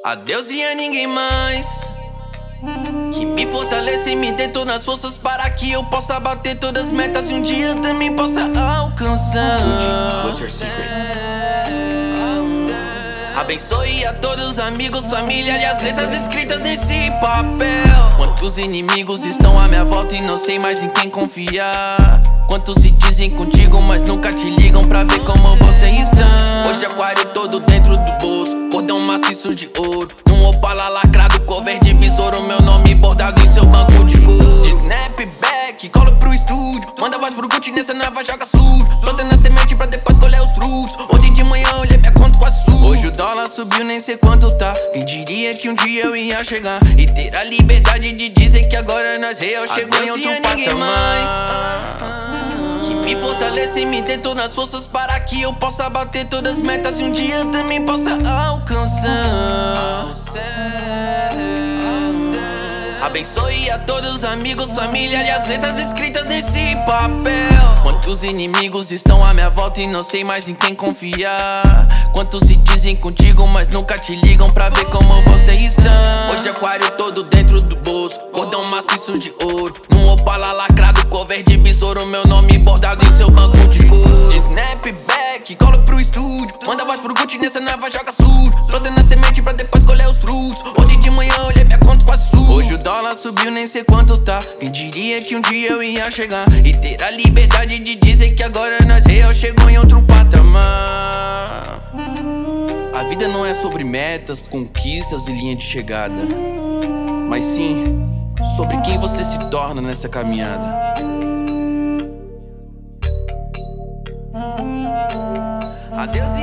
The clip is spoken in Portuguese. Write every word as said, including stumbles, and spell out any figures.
Adeus e a ninguém mais que me fortalece e me dê todas as forças para que eu possa bater todas as metas e um dia também possa alcançar. What's your secret? Abençoe a todos os amigos, família e as letras escritas nesse papel. Quantos inimigos estão à minha volta e não sei mais em quem confiar. Quantos se dizem contigo, mas nunca te ligam pra ver como você está. Hoje aquário todo dentro do bolso, cordão maciço de ouro. Num Opala lacrado, cover de besouro, meu nome bordado em seu banco de couro. De snapback, colo pro estúdio, manda voz pro Gucci nessa nova joga sujo. Plantando a semente pra depois colher os frutos. Hoje de manhã olhei minha conta quase sujo. Hoje o dólar subiu, nem sei quanto tá. Quem diria que um dia eu ia chegar e ter a liberdade de dizer que agora nós real chegou em outro patamar. Me fortalece e me dê todas as forças para que eu possa bater todas as metas e um dia também possa alcançar. Abençoe a todos os amigos, família e as letras escritas nesse papel. Quantos inimigos estão à minha volta e não sei mais em quem confiar. Quantos se dizem contigo, mas nunca te ligam pra ver como você está. Hoje aquário todo dentro do bolso, cordão maciço de ouro. Num Opala lacrado, cover de besouro, meu nome bordado em seu banco de couro. De snapback, colo pro estúdio, manda voz pro Gucci nessa nova joga sujo. Plantando a semente pra depois colher os frutos. Hoje de manhã olhei minha conta quase sujo. Hoje o dólar subiu, nem sei quanto tá. Quem diria que um dia eu ia chegar e ter a liberdade de dizer que agora nós real chegou em outro patamar. A vida não é sobre metas, conquistas e linha de chegada, mas sim sobre quem você se torna nessa caminhada. Adeus e